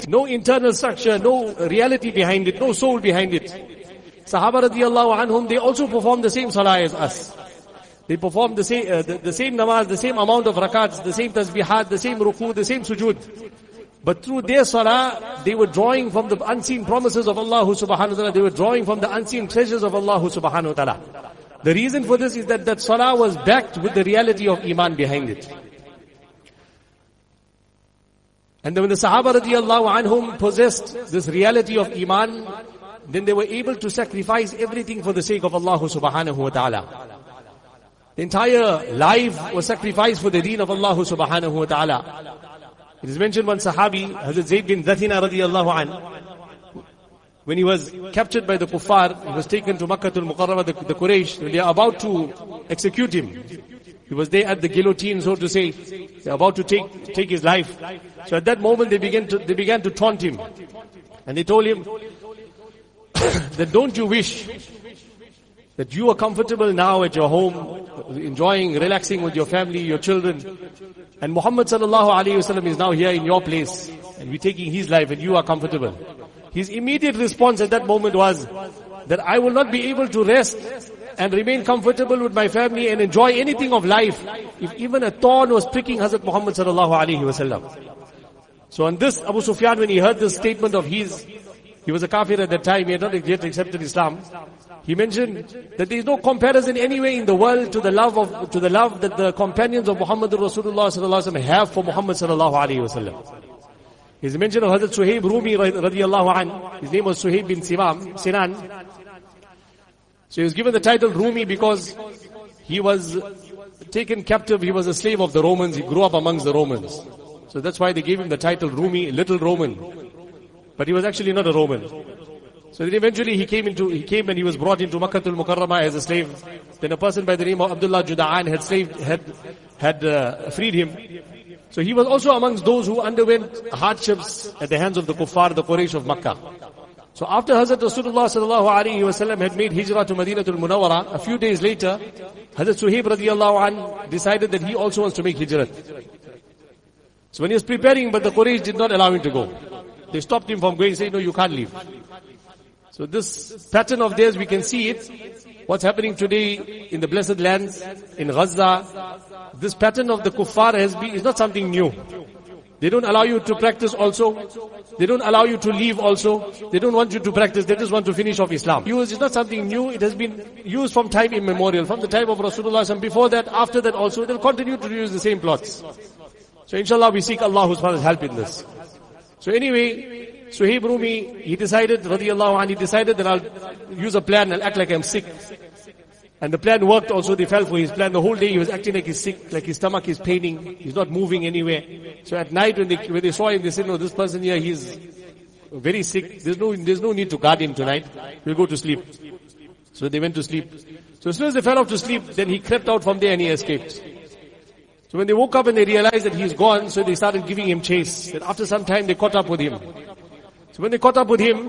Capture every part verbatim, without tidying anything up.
No internal structure, no reality behind it, no soul behind it. Sahaba radiallahu anhum, they also perform the same salah as us. They perform the same, uh, the, the same namaz, the same amount of rakats, the same tasbihat, the same ruku, the same sujood. But through their salah, they were drawing from the unseen promises of Allah subhanahu wa ta'ala. They were drawing from the unseen treasures of Allah subhanahu wa ta'ala. The reason for this is that that salah was backed with the reality of iman behind it. And then when the Sahaba radiallahu anhum possessed this reality of iman, then they were able to sacrifice everything for the sake of Allah subhanahu wa ta'ala. The entire life was sacrificed for the deen of Allah subhanahu wa ta'ala. It is mentioned one Sahabi, Hazrat Zayd bin Zathina radiallahu anh, when he was captured by the kuffar, he was taken to Makkah al-Mukarramah, the, the Quraysh, when they are about to execute him. He was there at the guillotine, so to say. They are about to take, take his life. So at that moment they began to, they began to taunt him. And they told him that don't you wish that you are comfortable now at your home, enjoying, relaxing with your family, your children, and Muhammad sallallahu alayhi wasallam is now here in your place, and we're taking his life and you are comfortable. His immediate response at that moment was that I will not be able to rest and remain comfortable with my family and enjoy anything of life if even a thorn was pricking Hazrat Muhammad sallallahu alayhi wasallam. So on this, Abu Sufyan, when he heard this statement of his, he was a kafir at that time, he had not yet accepted Islam. He mentioned that there is no comparison anywhere in the world to the love of, to the love that the companions of Muhammad Rasulullah sallallahu alaihi wasallam have for Muhammad sallallahu alaihi wasallam. He's mentioned of Hazrat Suhaib Rumi radiallahu anh. His name was Suhaib bin Simam, Sinan. So he was given the title Rumi because he was taken captive, he was a slave of the Romans, he grew up amongst the Romans. So that's why they gave him the title Rumi, little Roman. But he was actually not a Roman. So then eventually he came into, he came and he was brought into Makkah al-Mukarramah as a slave. Then a person by the name of Abdullah Juda'an had slaved, had, had uh, freed him. So he was also amongst those who underwent hardships at the hands of the kuffar, the Quraysh of Makkah. So after Hazrat Rasulullah sallallahu alaihi wasallam had made hijrah to Madinatul Munawwara, a few days later, Hazrat Suhaib radiallahu anh decided that he also wants to make hijrah. So when he was preparing, but the Quraysh did not allow him to go. They stopped him from going, saying, no, you can't leave. So this pattern of theirs, we can see it. What's happening today in the blessed lands, in Gaza, this pattern of the kuffar has been, is not something new. They don't allow you to practice also. They don't allow you to leave also. They don't want you to practice. They just want to finish off Islam. Use is not something new. It has been used from time immemorial. From the time of Rasulullah, and before that, after that also, they'll continue to use the same plots. So inshallah, we seek Allah's help in this. So anyway, Suhaib Rumi, he decided, radiallahu anhu, he decided that I'll use a plan, I'll act like I'm sick. And the plan worked also, they fell for his plan. The whole day he was acting like he's sick, like his stomach is paining, he's not moving anywhere. So at night when they, when they saw him, they said, no, this person here, he's very sick. There's no, there's no need to guard him tonight. We'll go to sleep. So they went to sleep. So as soon as they fell off to sleep, then he crept out from there and he escaped. So when they woke up and they realized that he's gone, so they started giving him chase. And after some time they caught up with him. So when they caught up with him,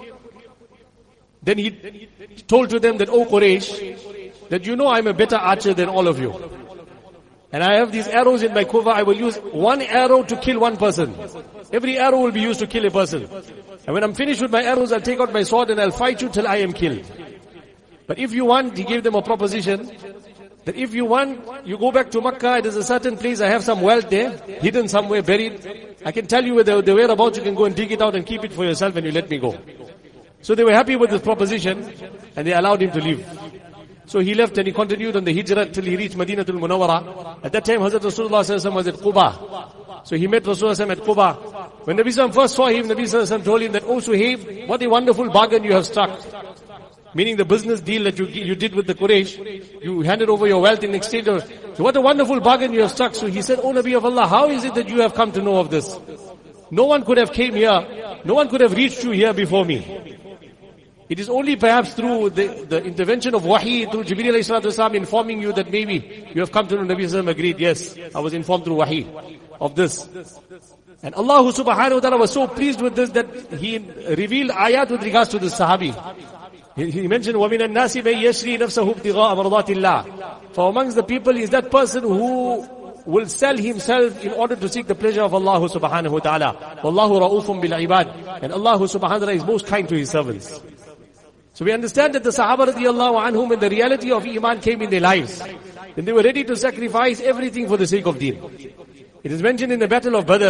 then he told to them that, oh Quraysh, that you know I'm a better archer than all of you. And I have these arrows in my quiver, I will use one arrow to kill one person. Every arrow will be used to kill a person. And when I'm finished with my arrows, I'll take out my sword and I'll fight you till I am killed. But if you want, he gave them a proposition, that if you want, you go back to Makkah, there's a certain place, I have some wealth there, hidden somewhere, buried. I can tell you where the, the whereabouts, you can go and dig it out and keep it for yourself and you let me go. So they were happy with this proposition and they allowed him to leave. So he left and he continued on the hijrah till he reached Madinatul Munawwara. At that time, Hazrat Rasulullah sallallahu alaihi wasallam was at Quba. So he met Rasulullah at Quba. When Nabi sallallahu alaihi wasallam first saw him, Nabi sallallahu alaihi wasallam told him that, oh Suhaib, what a wonderful bargain you have struck. Meaning the business deal that you you did with the Quraysh, you handed over your wealth in exchange of, so what a wonderful bargain you have struck. So he said, oh Nabi of Allah, how is it that you have come to know of this? No one could have came here, no one could have reached you here before me. It is only perhaps through the, the intervention of Wahi, through Jibreel alayhi salatu wasalam informing you that maybe you have come to know. Nabi sallallahu alaihi wasallam agreed, yes, I was informed through Wahi of this. And Allah subhanahu wa ta'ala was so pleased with this that He revealed ayat with regards to the Sahabi. He, he mentioned, وَمِنَ النَّاسِ مَنْ يَشْرِي نَفْسَهُ ابْتِغَاءَ مَرْضَاتِ اللَّهِ. For amongst the people is that person who will sell himself in order to seek the pleasure of Allah subhanahu wa ta'ala. Wallahu ra'ufun bil ibad. And Allah subhanahu wa ta'ala is most kind to His servants. So we understand that the Sahaba radiallahu anhum, when the reality of Iman came in their lives, then they were ready to sacrifice everything for the sake of deen. It is mentioned in the battle of Badr,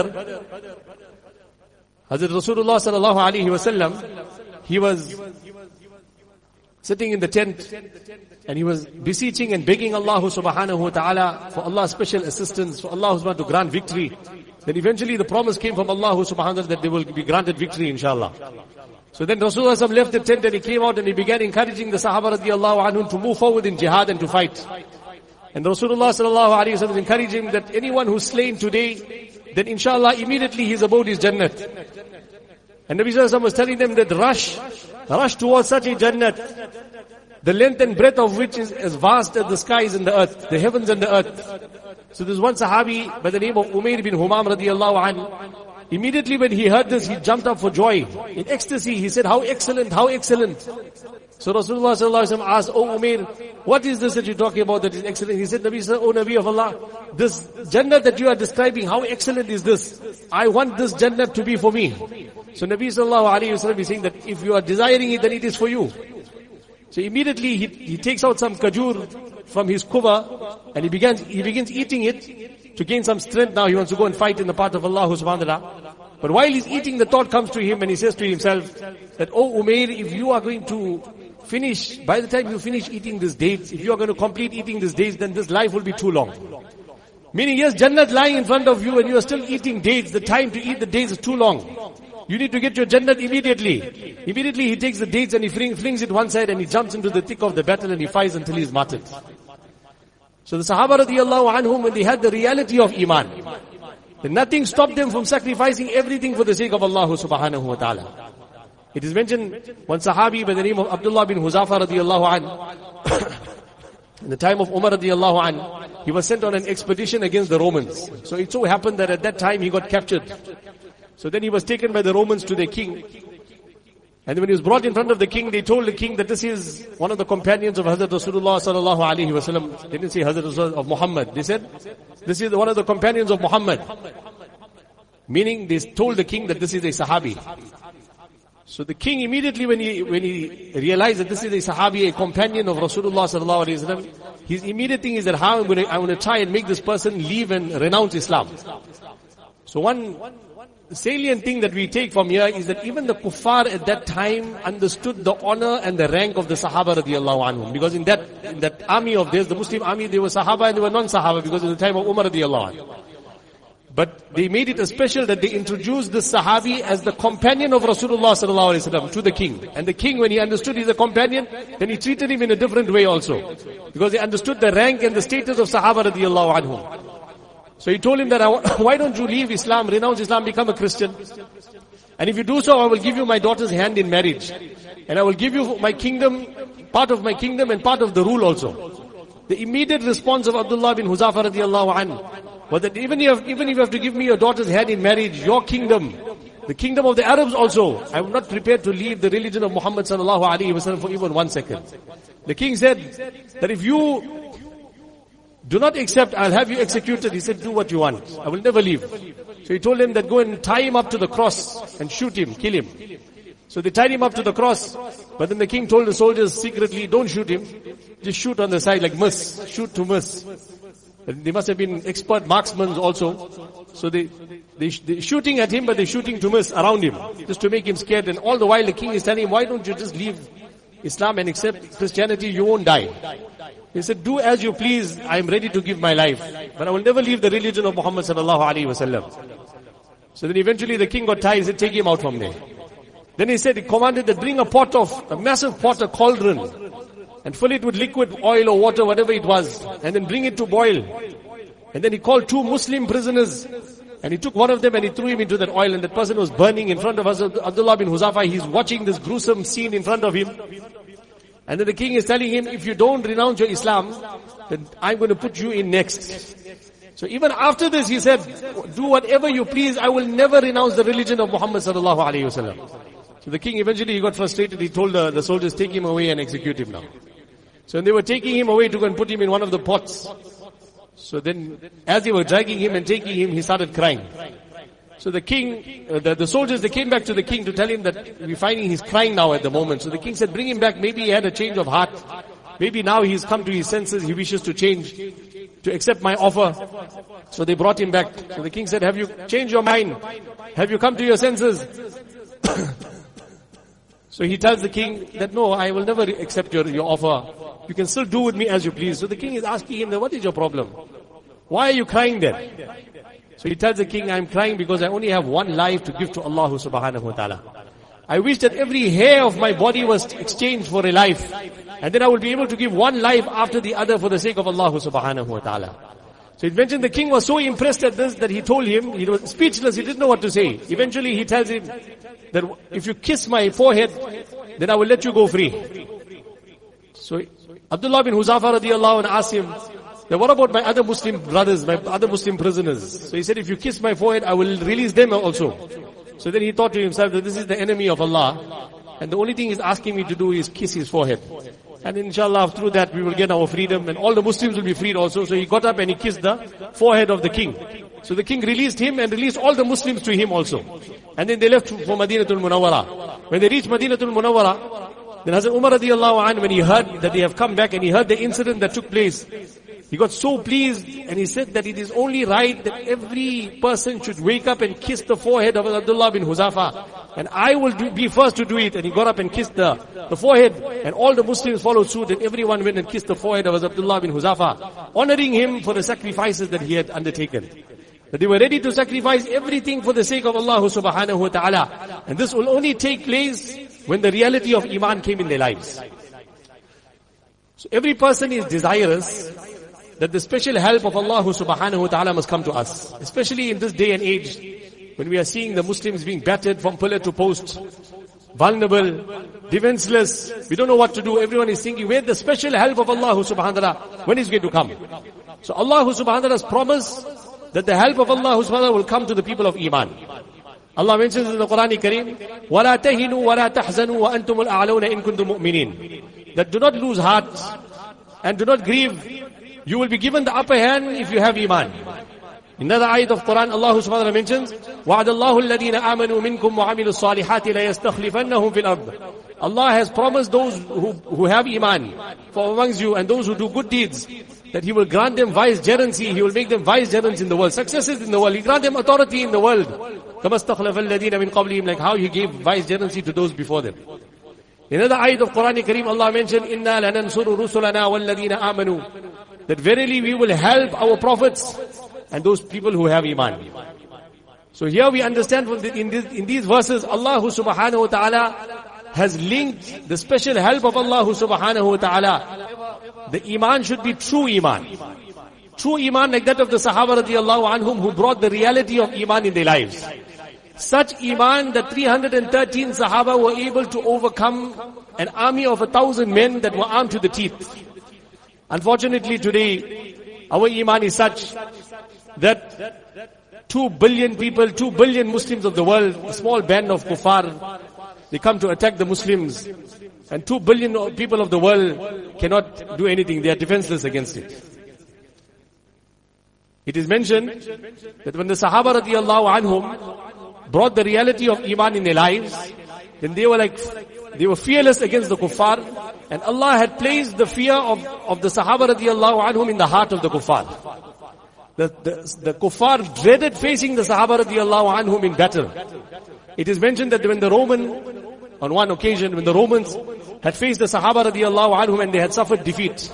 Hazrat Rasulullah sallallahu alaihi wasallam, he was sitting in the tent and he was beseeching and begging Allah subhanahu wa ta'ala for Allah's special assistance, for Allah subhanahu wa ta'ala to grant victory. Then eventually the promise came from Allah subhanahu wa ta'ala that they will be granted victory inshallah. So then Rasulullah left the tent and he came out and he began encouraging the Sahaba radiallahu anhum to move forward in jihad and to fight. And Rasulullah sallallahu alayhi wa sallam was encouraging that anyone who's slain today, then inshallah immediately his abode is Jannat. And Nabi sallallahu alayhi wa sallam was telling them that rush, rush towards such a Jannat, the length and breadth of which is as vast as the skies and the earth, the heavens and the earth. So there's one Sahabi by the name of Umayr bin Humam radiallahu anhu. Immediately when he heard this, he jumped up for joy. In ecstasy, he said, how excellent, how excellent. So Rasulullah sallallahu alaihi wasallam asked, Oh Umair, what is this that you're talking about that is excellent? He said, Nabi said, Oh Nabi of Allah, this Jannah that you are describing, how excellent is this? I want this Jannah to be for me. So Nabi sallallahu alaihi wasallam is saying that if you are desiring it, then it is for you. So immediately he, he takes out some kajur from his kuva and he begins, he begins eating it to gain some strength. Now he wants to go and fight in the path of Allah subhanahu wa ta'ala. But while he's eating, the thought comes to him and he says to himself that, Oh Umair, if you are going to finish, by the time you finish eating these dates, if you are going to complete eating these dates, then this life will be too long. Meaning, yes, Jannat lying in front of you and you are still eating dates, the time to eat the dates is too long. You need to get your Jannat immediately. Immediately he takes the dates and he flings it one side and he jumps into the thick of the battle and he fights until he is martyred. So the Sahaba radiallahu anhum, when they had the reality of Iman, then nothing stopped them from sacrificing everything for the sake of Allah subhanahu wa ta'ala. It is mentioned, one Sahabi by the name of Abdullah bin Huzafa radiallahu anhu, in the time of Umar radiallahu anhu, he was sent on an expedition against the Romans. So it so happened that at that time he got captured. So then he was taken by the Romans to their king. And when he was brought in front of the king, they told the king that this is one of the companions of Hazrat Rasulullah sallallahu alaihi wasallam. They didn't say Hazrat Rasulullah of Muhammad. They said, this is one of the companions of Muhammad. Meaning they told the king that this is a Sahabi. So the king immediately when he, when he realized that this is a Sahabi, a companion of Rasulullah sallallahu alaihi wasallam, his immediate thing is that how I'm going to, I'm going to try and make this person leave and renounce Islam. So one salient thing that we take from here is that even the kuffar at that time understood the honor and the rank of the Sahaba radiallahu anhum. Because in that, in that army of theirs, the Muslim army, they were Sahaba and they were non-Sahaba because in the time of Umar radiallahu anhu. But they made it a special that they introduced this Sahabi as the companion of Rasulullah sallallahu alaihi wasallam to the king. And the king, when he understood he's a companion, then he treated him in a different way also. Because he understood the rank and the status of Sahaba radiallahu anhum. So he told him that, why don't you leave Islam, renounce Islam, become a Christian? And if you do so, I will give you my daughter's hand in marriage. And I will give you my kingdom, part of my kingdom and part of the rule also. The immediate response of Abdullah bin Huzafa radiallahu anhu was that even if, even if you have to give me your daughter's hand in marriage, your kingdom, the kingdom of the Arabs also, I am not prepared to leave the religion of Muhammad sallallahu alaihi wasallam for even one second. The king said that if you do not accept, I'll have you executed. He said, do what you want. I will never leave. So he told them that go and tie him up to the cross and shoot him, kill him. So they tied him up to the cross. But then the king told the soldiers secretly, don't shoot him. Just shoot on the side like miss. Shoot to miss. They must have been expert marksmen also. So they, they, they shooting at him, but they're shooting to miss around him. Just to make him scared. And all the while the king is telling him, why don't you just leave Islam and accept Christianity? You won't die. He said, do as you please, I am ready to give my life. But I will never leave the religion of Muhammad sallallahu alaihi wasallam. So then eventually the king got tired, he said, take him out from there. Then he said, he commanded that bring a pot of, a massive pot, a cauldron, and fill it with liquid oil or water, whatever it was, and then bring it to boil. And then he called two Muslim prisoners, and he took one of them and he threw him into that oil, and that person was burning in front of us. Abdullah bin Huzafa, he's watching this gruesome scene in front of him. And then the king is telling him, if you don't renounce your Islam, then I'm going to put you in next. So even after this, he said, do whatever you please, I will never renounce the religion of Muhammad sallallahu alaihi wasallam. So the king eventually, he got frustrated, he told the, the soldiers, take him away and execute him now. So when they were taking him away to go and put him in one of the pots, So then, as they were dragging him and taking him, he started crying. So the king, uh, the, the soldiers, they came back to the king to tell him that we're finding he's crying now at the moment. So the king said, bring him back. Maybe he had a change of heart. Maybe now he's come to his senses. He wishes to change, to accept my offer. So they brought him back. So the king said, have you changed your mind? Have you come to your senses? So he tells the king that, no, I will never accept your, your offer. You can still do with me as you please. So the king is asking him, what is your problem? Why are you crying then? So he tells the king, I'm crying because I only have one life to give to Allah subhanahu wa ta'ala. I wish that every hair of my body was exchanged for a life. And then I will be able to give one life after the other for the sake of Allah subhanahu wa ta'ala. So it mentioned the king was so impressed at this that he told him, he was speechless, he didn't know what to say. Eventually he tells him that if you kiss my forehead, then I will let you go free. So Abdullah bin Huzafa radiallahu anhu asked him, now what about my other Muslim brothers, my other Muslim prisoners? So he said, if you kiss my forehead, I will release them also. So then he thought to himself that this is the enemy of Allah. And the only thing he's asking me to do is kiss his forehead. And inshallah, through that we will get our freedom and all the Muslims will be freed also. So he got up and he kissed the forehead of the king. So the king released him and released all the Muslims to him also. And then they left for Madinatul Munawwara. When they reached Madinatul Munawwara, then Hazrat Umar radiallahu anhu, when he heard that they have come back and he heard the incident that took place, he got so pleased and he said that it is only right that every person should wake up and kiss the forehead of Abdullah bin Huzafa. And I will do, be first to do it. And he got up and kissed the, the forehead. And all the Muslims followed suit and everyone went and kissed the forehead of Abdullah bin Huzafa, honoring him for the sacrifices that he had undertaken. That they were ready to sacrifice everything for the sake of Allah subhanahu wa ta'ala. And this will only take place when the reality of Iman came in their lives. So every person is desirous that the special help of Allah subhanahu wa ta'ala must come to us. Especially in this day and age, when we are seeing the Muslims being battered from pillar to post, vulnerable, defenseless, we don't know what to do. Everyone is thinking, where the special help of Allah subhanahu wa ta'ala, when is going to come? So Allah subhanahu wa ta'ala has promised that the help of Allah subhanahu wa ta'ala will come to the people of Iman. Allah mentions in the Quran Kareem, وَلَا تَهِنُوا وَلَا تَحْزَنُوا وَأَنْتُمُ الْأَعْلَوْنَ إِن كُنتُم مُؤْمِنِينَ. That do not lose heart and do not grieve. You will be given the upper hand if you have Iman. In another ayat of Quran, Allah subhanahu wa ta'ala mentions, وَعَدَ اللَّهُ الَّذِينَ آمَنُوا مِنكُمْ وَعَمِلُوا الصَّالِحَاتِ لَيَسْتَخْلِفَنَّهُمْ فِي الْأَرْضِ. Allah has promised those who, who have Iman for amongst you and those who do good deeds, that He will grant them vicegerency, He will make them vicegerents in the world, successes in the world, He grant them authority in the world. كَمَا اسْتَخْلَفَ الَّذِينَ مِنْ قَبْلِهِمْ, like how He gave vicegerency to those before them. In another ayat of Quran Kareem, Allah mentioned, إِنَّا لَنَنْصُرُ رُسُلَنَا وَالَّذِينَ آمَنُوا, that verily we will help our prophets and those people who have Iman. So here we understand from the, in, this, in these verses, Allah subhanahu wa ta'ala has linked the special help of Allah subhanahu wa ta'ala. The Iman should be true Iman. True Iman like that of the Sahaba radiallahu anhum who brought the reality of Iman in their lives. Such Iman that three hundred thirteen Sahaba were able to overcome an army of a thousand men that were armed to the teeth. Unfortunately today, our Iman is such that two billion people, two billion Muslims of the world, a small band of kuffar, they come to attack the Muslims, and two billion people of the world cannot do anything. They are defenseless against it. It is mentioned that when the Sahaba radiallahu anhum brought the reality of Iman in their lives, then they were like, they were fearless against the kuffar, and Allah had placed the fear of, of the Sahaba radiallahu anhum in the heart of the kuffar. The, the, the kuffar dreaded facing the Sahaba radiallahu anhum in battle. It is mentioned that when the Roman, on one occasion, when the Romans had faced the Sahaba radiallahu anhum and they had suffered defeat.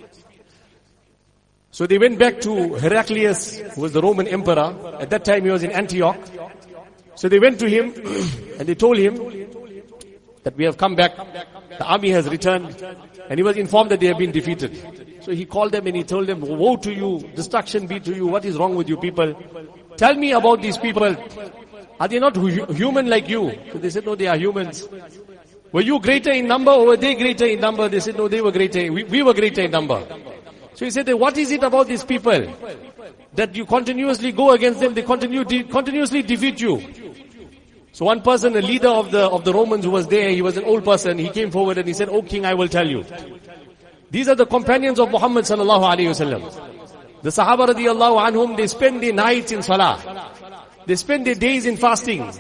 So they went back to Heraclius, who was the Roman emperor. At that time he was in Antioch. So they went to him and they told him that we have come back, the army has returned, and he was informed that they have been defeated. So he called them and he told them, woe to you, destruction be to you, what is wrong with you people? Tell me about these people. Are they not hu- human like you? So they said, no, they are humans. Were you greater in number or were they greater in number? They said, no, they were greater, we, we were greater in number. So he said, what is it about these people that you continuously go against them, they continue de- continuously defeat you? So one person, a leader of the of the Romans who was there, he was an old person, he came forward and he said, "O king, I will tell you. These are the companions of Muhammad sallallahu alaihi wasallam. The Sahaba radiallahu anhum, they spend their nights in salah. They spend their days in fasting.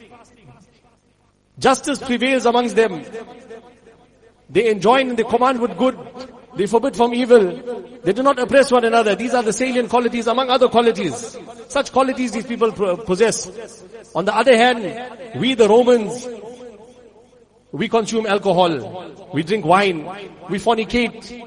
Justice prevails amongst them. They enjoin and they command with good. They forbid from evil. They do not oppress one another. These are the salient qualities among other qualities. Such qualities these people possess. On the other hand, we the Romans, we consume alcohol. We drink wine. We fornicate.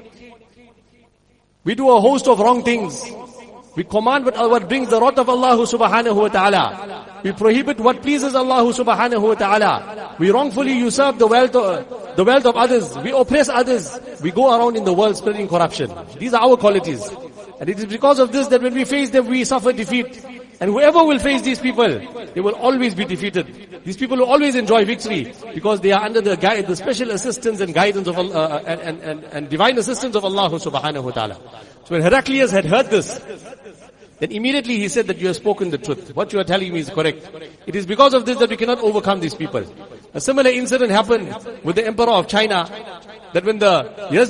We do a host of wrong things. We command what, what brings the wrath of Allah subhanahu wa ta'ala. We prohibit what pleases Allah subhanahu wa ta'ala. We wrongfully usurp the wealth of, the wealth of others. We oppress others. We go around in the world spreading corruption. These are our qualities. And it is because of this that when we face them, we suffer defeat. And whoever will face these people, they will always be defeated. These people will always enjoy victory because they are under the guide, the special assistance and guidance of Allah, uh, and, and, and, and divine assistance of Allah subhanahu wa ta'ala. So when Heraclius had heard this, then immediately he said that you have spoken the truth. What you are telling me is correct. It is because of this that we cannot overcome these people. A similar incident happened with the Emperor of China, that when the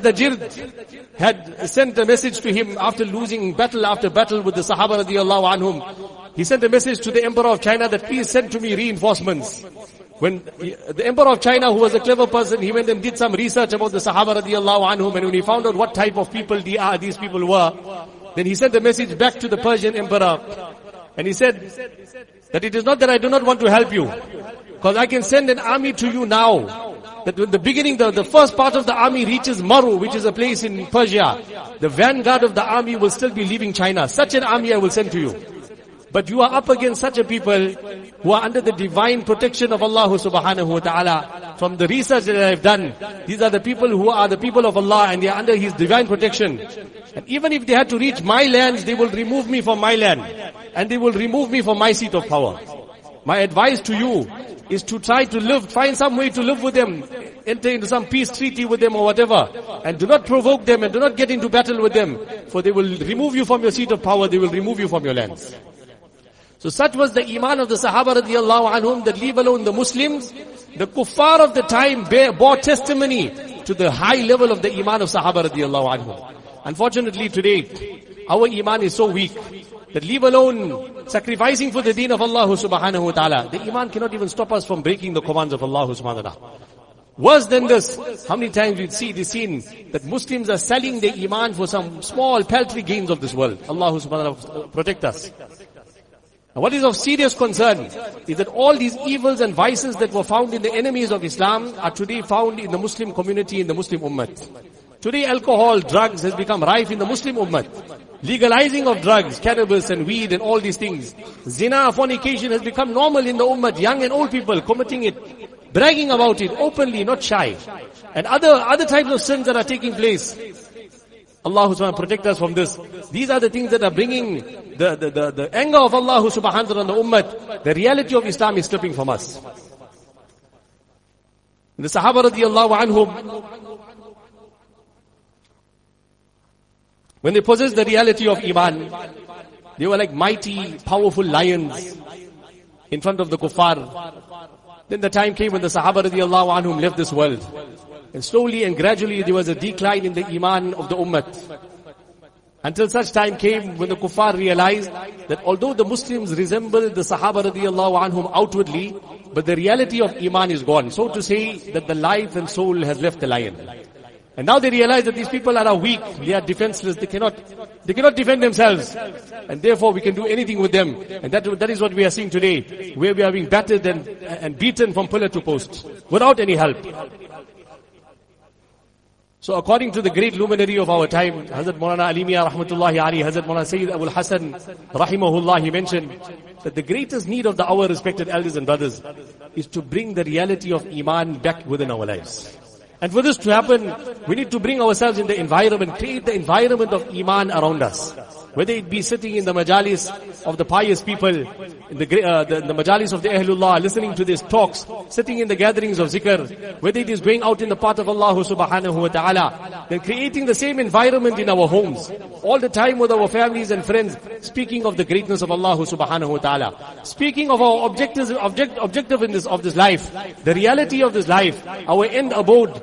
Yazdajird had sent a message to him after losing battle after battle with the Sahaba radiallahu anhum, he sent a message to the Emperor of China that please send to me reinforcements. When he, the Emperor of China, who was a clever person, he went and did some research about the Sahaba radiallahu anhum, and when he found out what type of people they are, these people were, then he sent a message back to the Persian Emperor, and he said that it is not that I do not want to help you, because I can send an army to you now. That when the beginning, the, the first part of the army reaches Maru, which is a place in Persia, the vanguard of the army will still be leaving China. Such an army I will send to you. But you are up against such a people who are under the divine protection of Allah subhanahu wa ta'ala. From the research that I have done, these are the people who are the people of Allah and they are under His divine protection. And even if they had to reach my lands, they will remove me from my land. And they will remove me from my seat of power. My advice to you is to try to live, find some way to live with them, enter into some peace treaty with them or whatever, and do not provoke them and do not get into battle with them, for they will remove you from your seat of power, they will remove you from your lands. So such was the iman of the Sahaba radiallahu anhum, that leave alone the Muslims, the kuffar of the time bear, bore testimony to the high level of the iman of Sahaba radiallahu anhum. Unfortunately today, our iman is so weak, that leave alone sacrificing for the deen of Allah subhanahu wa ta'ala, the iman cannot even stop us from breaking the commands of Allah subhanahu wa ta'ala. Worse than this, how many times we see the scene that Muslims are selling their iman for some small paltry gains of this world. Allah subhanahu wa ta'ala protect us. Now what is of serious concern is that all these evils and vices that were found in the enemies of Islam are today found in the Muslim community, in the Muslim ummah. Today alcohol, drugs has become rife in the Muslim ummah. Legalizing of drugs, cannabis and weed and all these things. Zina, fornication has become normal in the ummah. Young and old people committing it, bragging about it openly, not shy. And other other types of sins that are taking place. Allah subhanahu wa ta'ala protect us from this. These are the things that are bringing the, the, the, the anger of Allah subhanahu wa ta'ala on the ummah. The reality of Islam is slipping from us. The Sahaba radiallahu anhum, when they possessed the reality of Iman, they were like mighty, powerful lions in front of the kuffar. Then the time came when the Sahaba radiallahu anhum left this world. And slowly and gradually there was a decline in the Iman of the ummah. Until such time came when the kuffar realized that although the Muslims resemble the Sahaba radiallahu anhum outwardly, but the reality of Iman is gone. So to say that the life and soul has left the lion. And now they realize that these people are weak, they are defenseless, they cannot, they cannot defend themselves. And therefore we can do anything with them. And that, that is what we are seeing today, where we are being battered and, and beaten from pillar to post, without any help. So according to the great luminary of our time, Hazrat Maulana Ali Mian rahmatullahi alayhi, Hazrat Maulana Sayyid Abul Hasan rahimahullah, he mentioned that the greatest need of the our respected elders and brothers is to bring the reality of Iman back within our lives. And for this to happen, we need to bring ourselves in the environment, create the environment of Iman around us. Whether it be sitting in the majalis of the pious people, in the, uh, the, the majalis of the Ahlullah, listening to these talks, sitting in the gatherings of zikr, whether it is going out in the path of Allah subhanahu wa ta'ala, then creating the same environment in our homes, all the time with our families and friends, speaking of the greatness of Allah subhanahu wa ta'ala, speaking of our objectives, object, objective in this, of this life, the reality of this life, our end abode,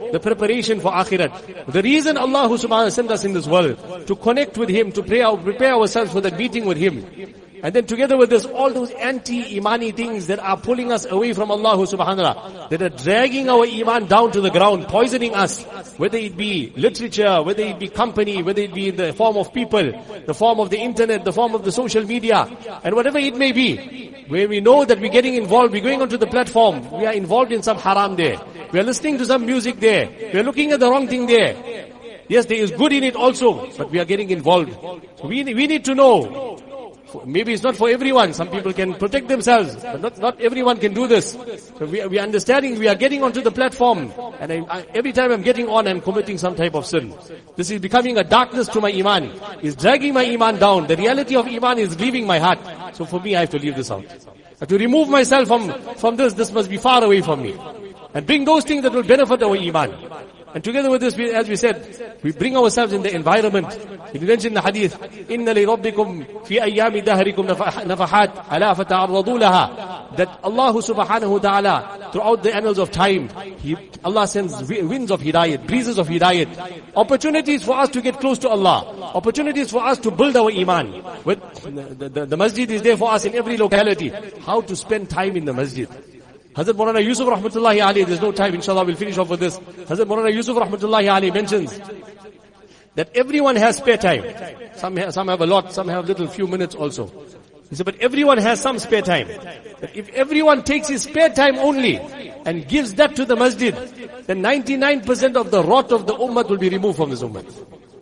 the preparation for akhirat. The reason Allah subhanahu wa ta'ala sent us in this world, to connect with Him, to pray, prepare ourselves for that meeting with Him. And then together with this, all those anti-imani things that are pulling us away from Allah subhanahu wa ta'ala, that are dragging our iman down to the ground, poisoning us, whether it be literature, whether it be company, whether it be in the form of people, the form of the internet, the form of the social media, and whatever it may be, where we know that we're getting involved, we're going onto the platform, we are involved in some haram there, we are listening to some music there, we are looking at the wrong thing there. Yes, there is good in it also, but we are getting involved. So we, we need to know. Maybe it's not for everyone. Some people can protect themselves, but not, not everyone can do this. So we, we are understanding, we are getting onto the platform, and I, I, every time I'm getting on, I'm committing some type of sin. This is becoming a darkness to my iman. It's dragging my iman down. The reality of iman is leaving my heart. So for me, I have to leave this out. I have to remove myself from, from this. This must be far away from me. And bring those things that will benefit our iman. And together with this, we, as we said, we bring ourselves in the environment. We mentioned the hadith, إِنَّ لِرَبِّكُمْ فِي أَيَّامِ دَهْرِكُمْ نَفَحَاتٍ أَلَا فَتَعَرَّضُوا لَهَا. That Allah subhanahu wa ta'ala, throughout the annals of time, He, Allah sends winds of hidayat, breezes of hidayat, opportunities for us to get close to Allah, opportunities for us to build our iman. With, the, the, the masjid is there for us in every locality. How to spend time in the masjid. Hazrat Maulana Yusuf rahmatullahi alayhi, there's no time, inshallah we'll finish off with this. Hazrat Maulana Yusuf rahmatullahi alayhi mentions that everyone has spare time. Some have, some have a lot, some have little few minutes also. He said, but everyone has some spare time. But if everyone takes his spare time only and gives that to the masjid, then ninety-nine percent of the rot of the ummah will be removed from this ummah.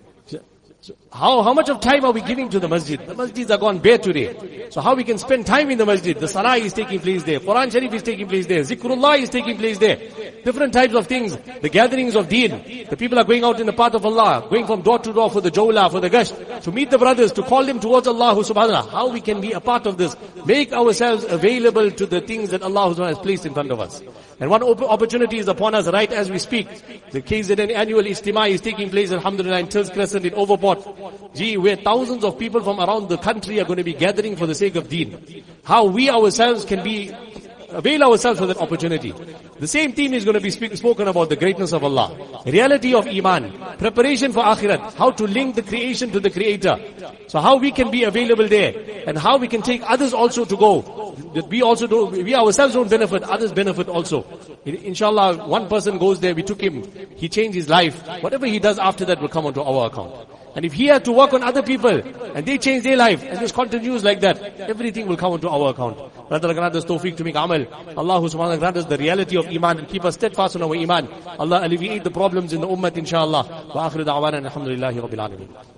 How, how much of time are we giving to the masjid? The masjids are gone bare today. So how we can spend time in the masjid? The salah is taking place there. Quran Sharif is taking place there. Zikrullah is taking place there. Different types of things. The gatherings of deen. The people are going out in the path of Allah. Going from door to door for the jawla, for the gasht. To meet the brothers, to call them towards Allah subhanahu wa ta'ala. How we can be a part of this. Make ourselves available to the things that Allah subhanahu wa ta'ala has placed in front of us. And one op- opportunity is upon us right as we speak. The K Z N annual Ijtima is taking place, alhamdulillah, in Tills Crescent in Overport. Gee, where thousands of people from around the country are going to be gathering for the sake of deen. How we ourselves can be, avail ourselves for that opportunity. The same theme is going to be speak, spoken about the greatness of Allah. Reality of Iman. Preparation for Akhirat. How to link the creation to the Creator. So how we can be available there. And how we can take others also to go. That we also do, we ourselves don't benefit, others benefit also. Inshallah, one person goes there, we took him, he changed his life. Whatever he does after that will come onto our account. And if he had to work on other people, and they change their life, and this continues like that, everything will come onto our account. Allah grant us tawfiq to make amal. Allah subhanahu wa ta'ala grant us the reality of Iman and keep us steadfast on our Iman. Allah alleviate the problems in the ummah, inshallah. Wa akhiru da'wana alhamdulillahi rabbil alameen.